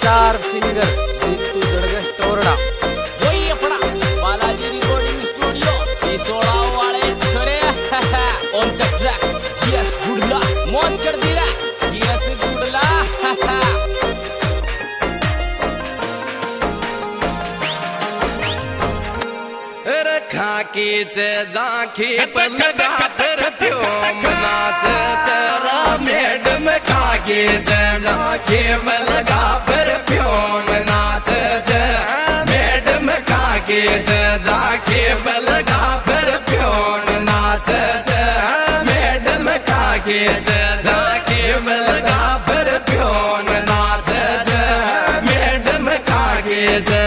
Star singer Jitu Gadgas Torda वही अपना Balaji recording studio Sisoda वाले छोरे on the track GS Gudla मौत कर दी रे जीएस गुडला खाकी से जाखी पर लगा परफ्यूम नाच तेरा मैडम खाकी से जाखी पर लगा परफ्यूम नाच मैडम खाकी से जाखी पर लगा परफ्यूम नाच मैडम खाकी से जाखी पर लगा परफ्यूम नाच मैडम खाकी से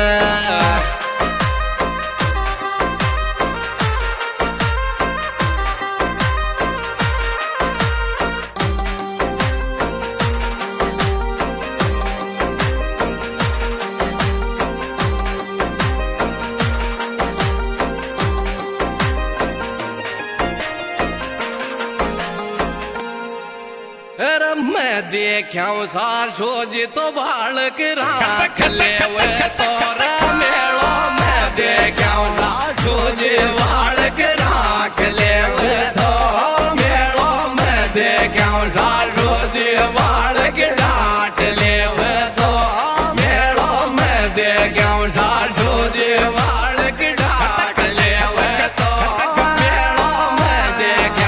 मैं देखा सार सोजी तो बालक राख ले तोरा मेलो मैं देखा सार सोजी बालक राख ले तो मेलो मैं देखा सार सोजी बालक डांट ले तो मेलो मैं देखा सार सोजी बालक डांट ले तो मेलो मैं देखा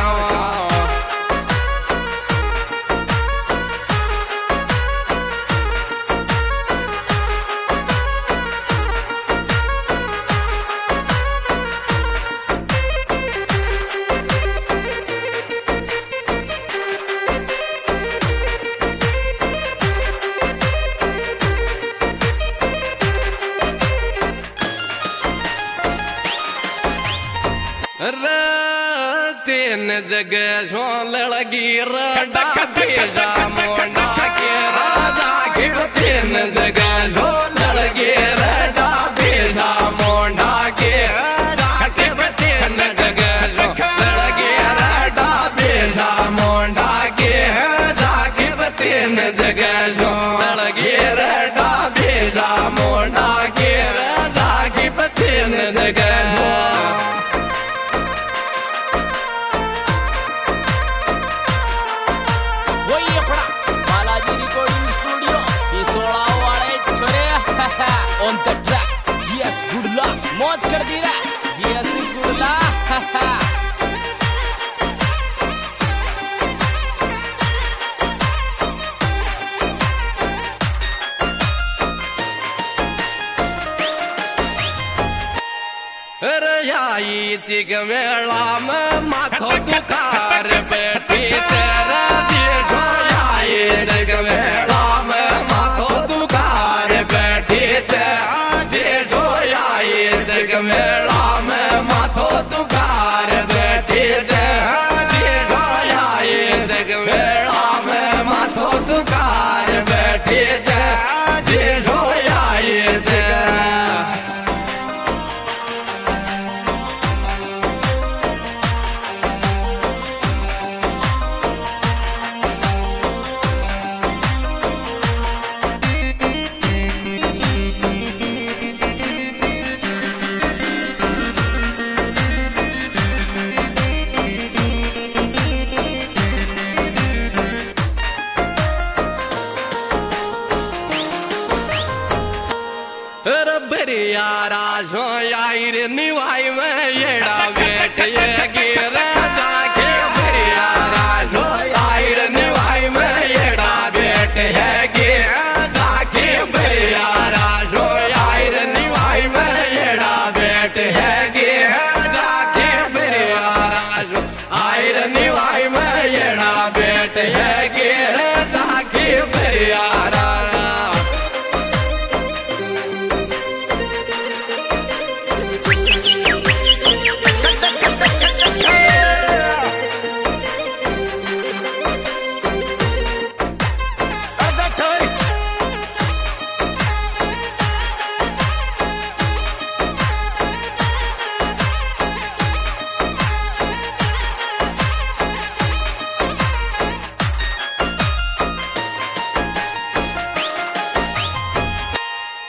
तीन जगह सोल लगी राडा भेजा मोना के राजा के तीन जगह सोल लगी राडा भेजा मोना के राजा के तीन जगह सोल लगी राडा भेजा मोना के राजा के तीन जगह सोल लगी राडा भेजा मोना के राजा के तीन जगह on the track GS Gudla मौत कर दी रे जीएस गुडला आई चिक मेला में माथो दुखार बैठी तेरा जीजो आई चिक मेला में माथो दुखार बैठी तेरा जीजो आई चिक मेला में माथो दुखार बैठी तेरा जीजो आई चिक मेला में माथो दुखार बैठी तेरा जीजो आई चिक यारा सो यार निवाई में येड़ा बैठ ये गिर जाके यारा सो यार निवाई में येड़ा बैठ ये गिर जाके यारा सो यार निवाई में येड़ा बैठ ये गिर जाके यारा सो यार निवाई में येड़ा बैठ ये गिर जाके यारा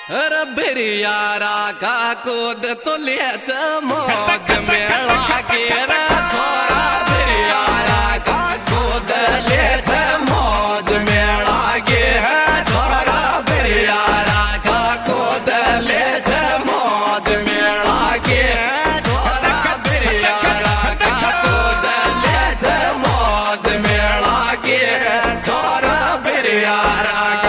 अरे बिरियारा का कूद तो लेच मौज मेला के रे छोरा बिरियारा का कूद लेच मौज मेला के है छोरा बिरियारा का कूद लेच मौज मेला के है छोरा बिरियारा का कूद लेच मौज मेला के है छोरा बिरियारा का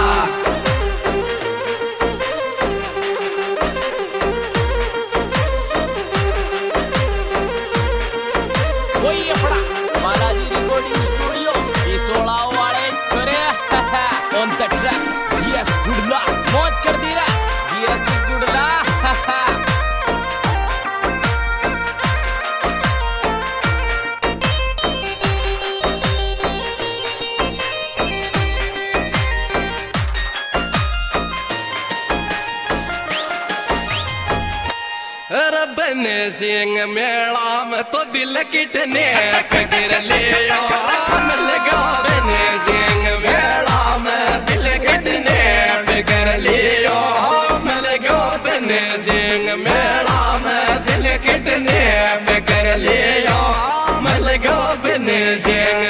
वही अपना बालाजी रिकॉर्डिंग स्टूडियो सिसोड़ा वाले छोरे on the track GS Gudla मौज कर दी रा जीएस गुडला रबन सिंह मेला में तो दिल कितने गिर लियो लगा बन सिंह मेला में दिल कितने गिर लियो लगा बन सिंह मेला में दिल कितने गिर लियो लगा बन सिंह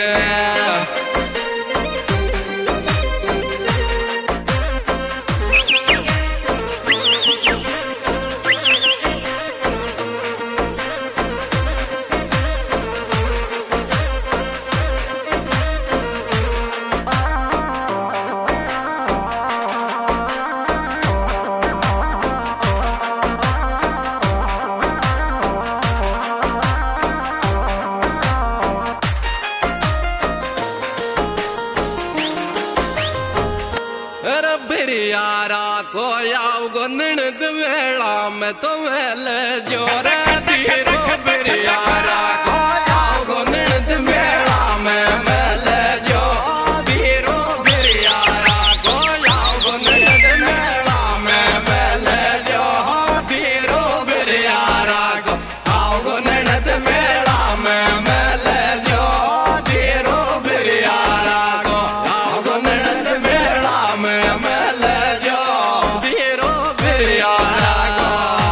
बिरियारा को याव गोंदण वेला में तो वेल जोर धीरो बिरियारा को याव गोंदण वेला में मेल जो धीरो बिरियारा को याव गोंदण वेला में मेल जो धीरो बिरियारा को याव गोंदण वेला में मेल जो धीरो बिरियारा को याव गोंदण वेला में मेल जो धीरो बिरियारा को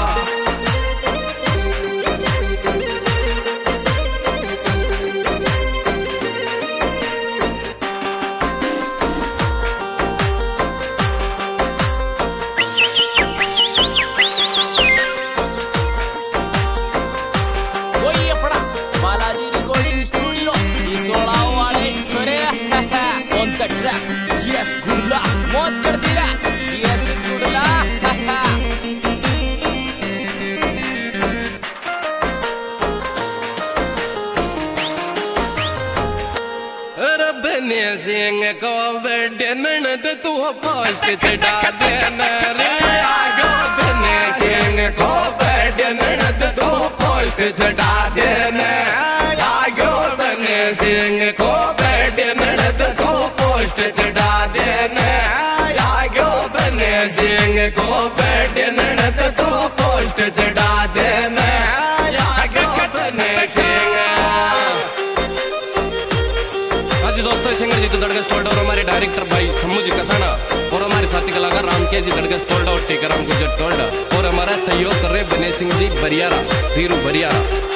वही अपना बालाजी रिकॉर्डिंग स्टूडियो सिसोड़ा वाले छोरे on the track GS Gudla मौज कर दी रा जीएस गुडला रबन सिंह को ननद तू पोस्ट चढ़ा देना रे आगो बन सिंह को ननद तू पोस्ट चढ़ा देना आगो बन सिंह को ननद तू पोस्ट चढ़ा देना आगो बन सिंह को ननद तू पोस्ट चढ़ा देना आगो बन सिंह। हाँ जी दोस्तों, सिंगर जी तो दड़गस टोल्ड और हमारे डायरेक्टर भाई सम्मू जी कसाना और हमारे साथी कलाकार रामके जी दड़गस टोल्ड और टीकाराम गुजर टोल्ड और हमारा सहयोग कर रहे बने सिंह जी बरियारा, वीरू बरियारा।